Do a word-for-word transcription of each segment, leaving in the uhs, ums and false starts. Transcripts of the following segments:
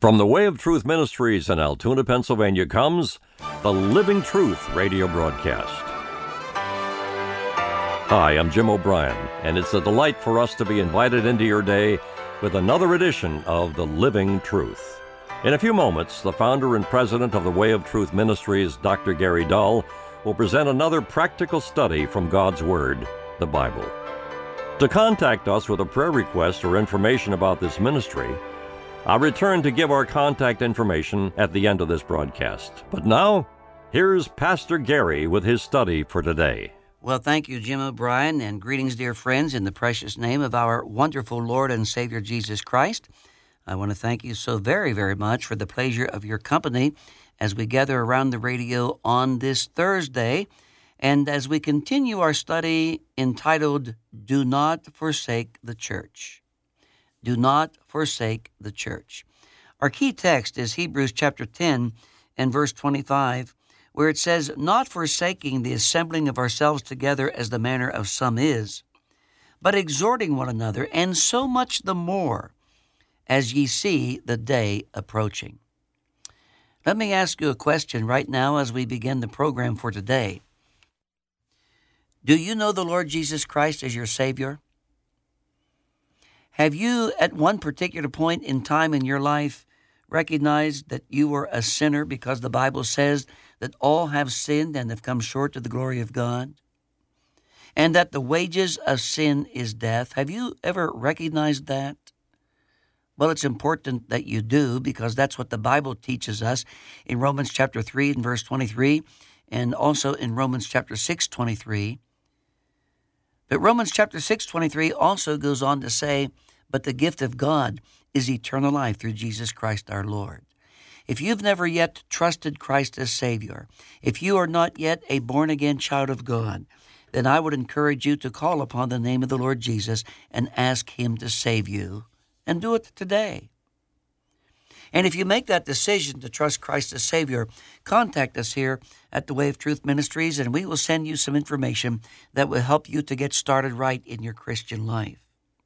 From the Way of Truth Ministries in Altoona, Pennsylvania comes the Living Truth radio broadcast. Hi, I'm Jim O'Brien, and it's a delight for us to be invited into your day with another edition of the Living Truth. In a few moments, the founder and president of the Way of Truth Ministries, Doctor Gary Dull, will present another practical study from God's Word, the Bible. To contact us with a prayer request or information about this ministry, I'll return to give our contact information at the end of this broadcast. But now, here's Pastor Gary with his study for today. Well, thank you, Jim O'Brien, and greetings, dear friends, in the precious name of our wonderful Lord and Savior, Jesus Christ. I want to thank you so very, very much for the pleasure of your company as we gather around the radio on this Thursday, and as we continue our study entitled, Do Not Forsake the Church. Do not forsake the church. Our key text is Hebrews chapter ten and verse twenty-five, where it says, Not forsaking the assembling of ourselves together as the manner of some is, but exhorting one another, and so much the more as ye see the day approaching. Let me ask you a question right now as we begin the program for today. Do you know the Lord Jesus Christ as your Savior? Have you, at one particular point in time in your life, recognized that you were a sinner because the Bible says that all have sinned and have come short of the glory of God? And that the wages of sin is death? Have you ever recognized that? Well, it's important that you do, because that's what the Bible teaches us in Romans chapter three and verse twenty-three, and also in Romans chapter six, twenty-three. But Romans chapter six, twenty-three also goes on to say, But the gift of God is eternal life through Jesus Christ our Lord. If you've never yet trusted Christ as Savior, if you are not yet a born-again child of God, then I would encourage you to call upon the name of the Lord Jesus and ask Him to save you, and do it today. And if you make that decision to trust Christ as Savior, contact us here at the Way of Truth Ministries, and we will send you some information that will help you to get started right in your Christian life.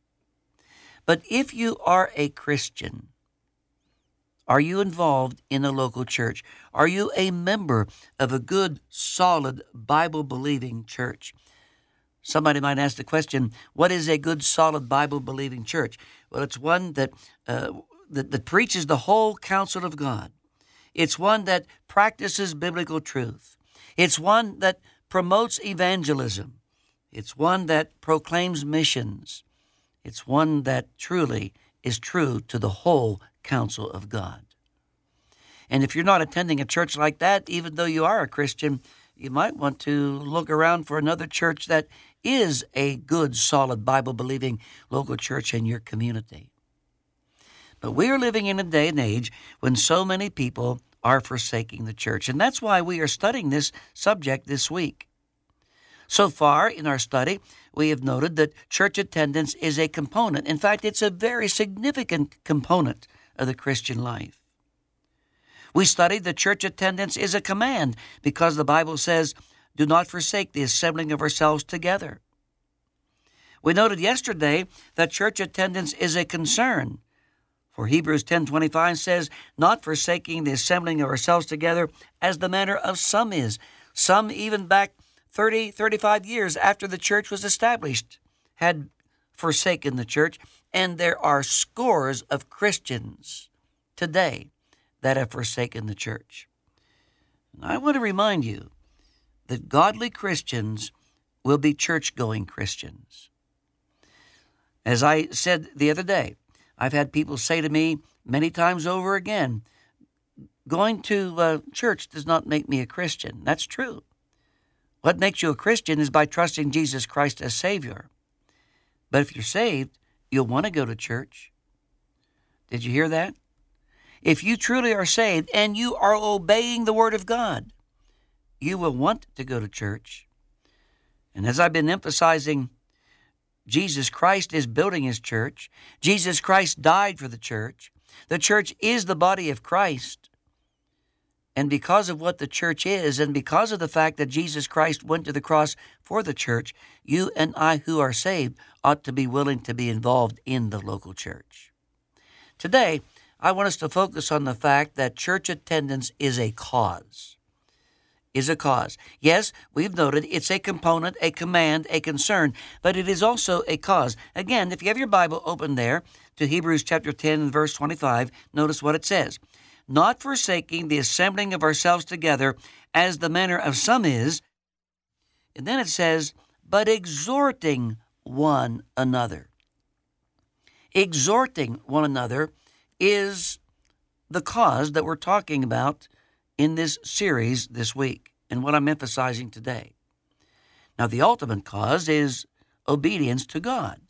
But if you are a Christian, are you involved in a local church? Are you a member of a good, solid, Bible-believing church? Somebody might ask the question, what is a good, solid, Bible-believing church? Well, it's one that, uh, that that preaches the whole counsel of God. It's one that practices biblical truth. It's one that promotes evangelism. It's one that proclaims missions. It's one that truly is true to the whole counsel of God. And if you're not attending a church like that, even though you are a Christian, you might want to look around for another church that is a good, solid, Bible-believing local church in your community. But we are living in a day and age when so many people are forsaking the church, and that's why we are studying this subject this week. So far in our study, we have noted that church attendance is a component. In fact, it's a very significant component of the Christian life. We studied that church attendance is a command because the Bible says, do not forsake the assembling of ourselves together. We noted yesterday that church attendance is a concern. For Hebrews ten twenty-five says, not forsaking the assembling of ourselves together as the manner of some is. Some even back thirty, thirty-five years after the church was established had forsaken the church, and there are scores of Christians today that have forsaken the church. And I want to remind you that godly Christians will be church-going Christians. As I said the other day, I've had people say to me many times over again, going to uh, church does not make me a Christian. That's true. What makes you a Christian is by trusting Jesus Christ as Savior. But if you're saved, you'll want to go to church. Did you hear that? If you truly are saved and you are obeying the Word of God, you will want to go to church. And as I've been emphasizing, Jesus Christ is building His church. Jesus Christ died for the church. The church is the body of Christ. And because of what the church is, and because of the fact that Jesus Christ went to the cross for the church, you and I who are saved ought to be willing to be involved in the local church. Today, I want us to focus on the fact that church attendance is a cause. Is a cause. Yes, we've noted it's a component, a command, a concern, but it is also a cause. Again, if you have your Bible open there to Hebrews chapter ten and verse twenty-five, notice what it says. Not forsaking the assembling of ourselves together, as the manner of some is, and then it says, but exhorting one another. Exhorting one another is the cause that we're talking about in this series this week, and what I'm emphasizing today. Now, the ultimate cause is obedience to God.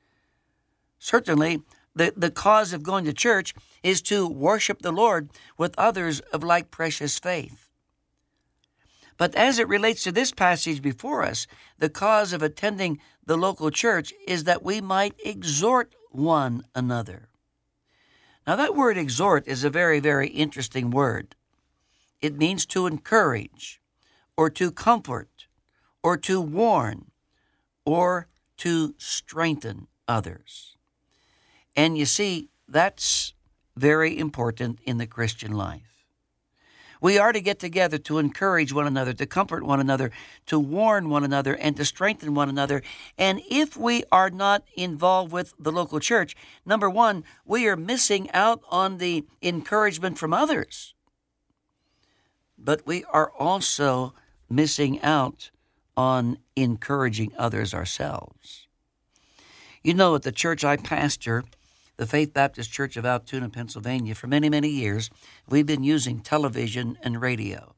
Certainly, the, the cause of going to church is to worship the Lord with others of like precious faith. But as it relates to this passage before us, the cause of attending the local church is that we might exhort one another. Now, that word exhort is a very, very interesting word. It means to encourage, or to comfort, or to warn, or to strengthen others. And you see, that's very important in the Christian life. We are to get together to encourage one another, to comfort one another, to warn one another, and to strengthen one another. And if we are not involved with the local church, number one, we are missing out on the encouragement from others. But we are also missing out on encouraging others ourselves. You know, at the church I pastor, the Faith Baptist Church of Altoona, Pennsylvania, for many, many years, we've been using television and radio.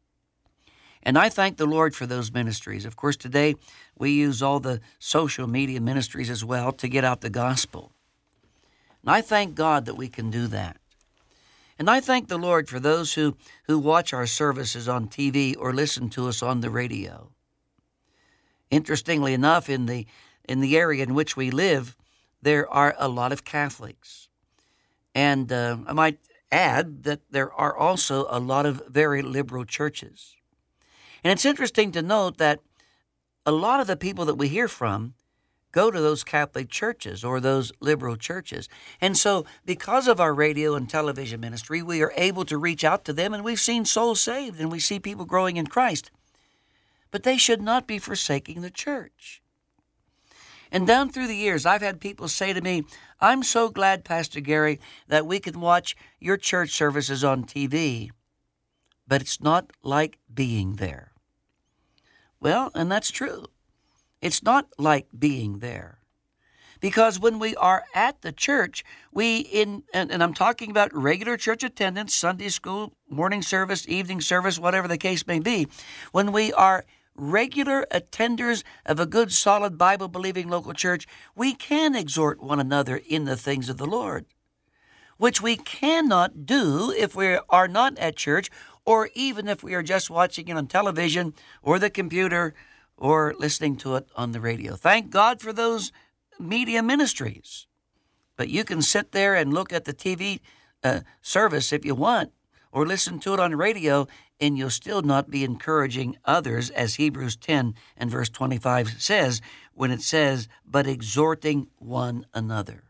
And I thank the Lord for those ministries. Of course, today we use all the social media ministries as well to get out the gospel. And I thank God that we can do that. And I thank the Lord for those who, who watch our services on T V or listen to us on the radio. Interestingly enough, in the in the area in which we live, there are a lot of Catholics. And uh, I might add that there are also a lot of very liberal churches. And it's interesting to note that a lot of the people that we hear from go to those Catholic churches or those liberal churches. And so because of our radio and television ministry, we are able to reach out to them, and we've seen souls saved, and we see people growing in Christ. But they should not be forsaking the church. And down through the years, I've had people say to me, I'm so glad, Pastor Gary, that we can watch your church services on T V, but it's not like being there. Well, and that's true. It's not like being there. Because when we are at the church, we, in and, and I'm talking about regular church attendance, Sunday school, morning service, evening service, whatever the case may be, when we are regular attenders of a good, solid, Bible-believing local church, we can exhort one another in the things of the Lord, which we cannot do if we are not at church, or even if we are just watching it on television or the computer or listening to it on the radio. Thank God for those media ministries. But you can sit there and look at the T V uh, service if you want, or listen to it on radio, and you'll still not be encouraging others, as Hebrews ten and verse twenty-five says, when it says, but exhorting one another.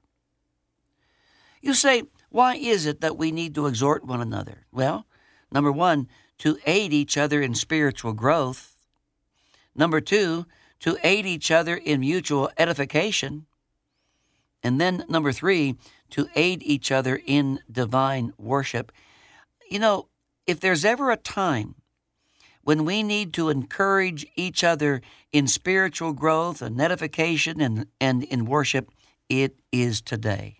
You say, why is it that we need to exhort one another? Well, number one, to aid each other in spiritual growth. Number two, to aid each other in mutual edification. And then number three, to aid each other in divine worship. You know, if there's ever a time when we need to encourage each other in spiritual growth and edification and, and in worship, it is today.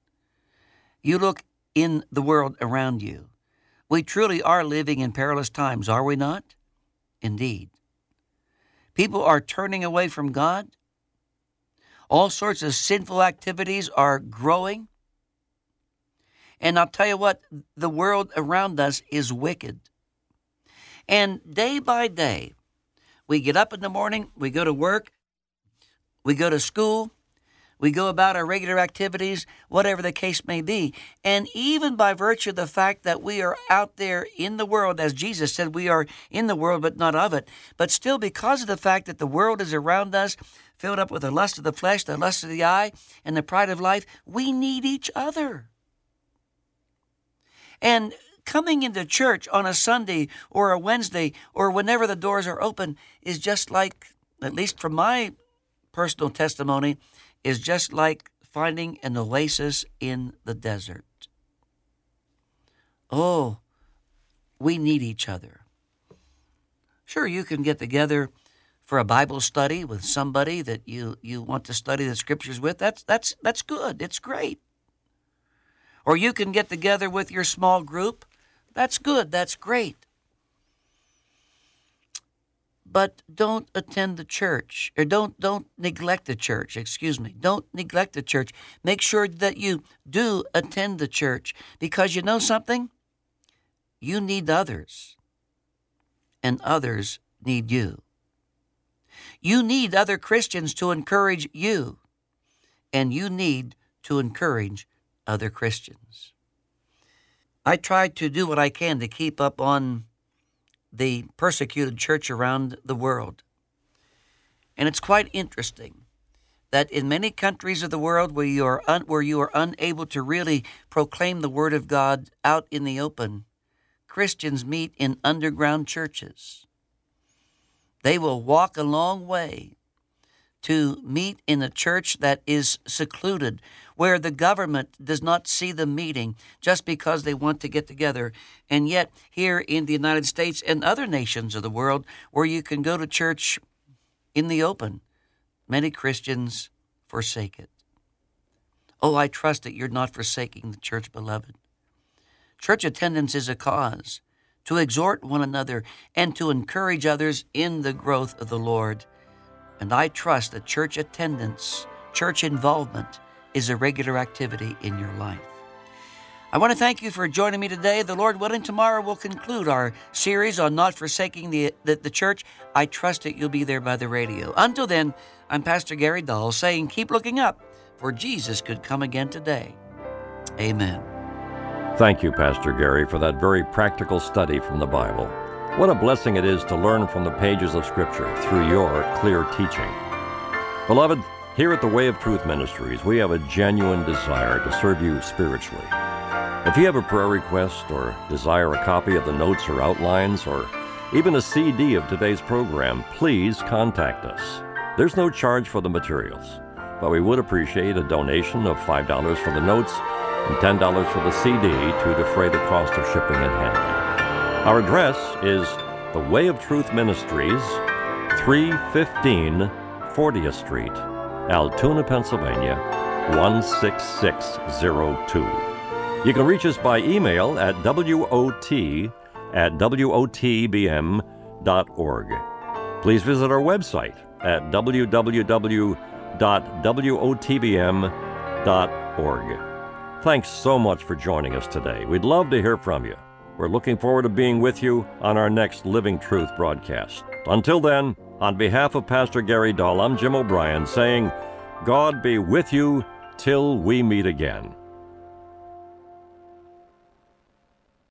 You look in the world around you. We truly are living in perilous times, are we not? Indeed. People are turning away from God. All sorts of sinful activities are growing. And I'll tell you what, the world around us is wicked. And day by day, we get up in the morning, we go to work, we go to school, we go about our regular activities, whatever the case may be. And even by virtue of the fact that we are out there in the world, as Jesus said, we are in the world but not of it. But still, because of the fact that the world is around us, filled up with the lust of the flesh, the lust of the eye, and the pride of life, we need each other. And coming into church on a Sunday or a Wednesday or whenever the doors are open is just like, at least from my personal testimony, is just like finding an oasis in the desert. Oh, we need each other. Sure, you can get together for a Bible study with somebody that you, you want to study the Scriptures with. That's, that's, that's good. It's great. Or you can get together with your small group. That's good. That's great. But don't attend the church, or don't don't neglect the church, excuse me. Don't neglect the church. Make sure that you do attend the church, because you know something? You need others, and others need you. You need other Christians to encourage you, and you need to encourage other Christians. I try to do what I can to keep up on the persecuted church around the world. And it's quite interesting that in many countries of the world where you are un- where you are unable to really proclaim the Word of God out in the open, Christians meet in underground churches. They will walk a long way to meet in a church that is secluded, where the government does not see them meeting just because they want to get together. And yet, here in the United States and other nations of the world, where you can go to church in the open, many Christians forsake it. Oh, I trust that you're not forsaking the church, beloved. Church attendance is a cause to exhort one another and to encourage others in the growth of the Lord. And I trust that church attendance, church involvement, is a regular activity in your life. I want to thank you for joining me today. The Lord willing, tomorrow we'll conclude our series on not forsaking the, the, the church. I trust that you'll be there by the radio. Until then, I'm Pastor Gary Dahl saying, keep looking up, for Jesus could come again today. Amen. Thank you, Pastor Gary, for that very practical study from the Bible. What a blessing it is to learn from the pages of Scripture through your clear teaching. Beloved, here at the Way of Truth Ministries, we have a genuine desire to serve you spiritually. If you have a prayer request or desire a copy of the notes or outlines or even a C D of today's program, please contact us. There's no charge for the materials, but we would appreciate a donation of five dollars for the notes and ten dollars for the C D to defray the cost of shipping and handling. Our address is the Way of Truth Ministries, three fifteen fortieth Street, Altoona, Pennsylvania, one six six zero two. You can reach us by email at wot at wotbm dot org. Please visit our website at w w w dot wotbm dot org. Thanks so much for joining us today. We'd love to hear from you. We're looking forward to being with you on our next Living Truth broadcast. Until then, on behalf of Pastor Gary Dahl, I'm Jim O'Brien saying, God be with you till we meet again.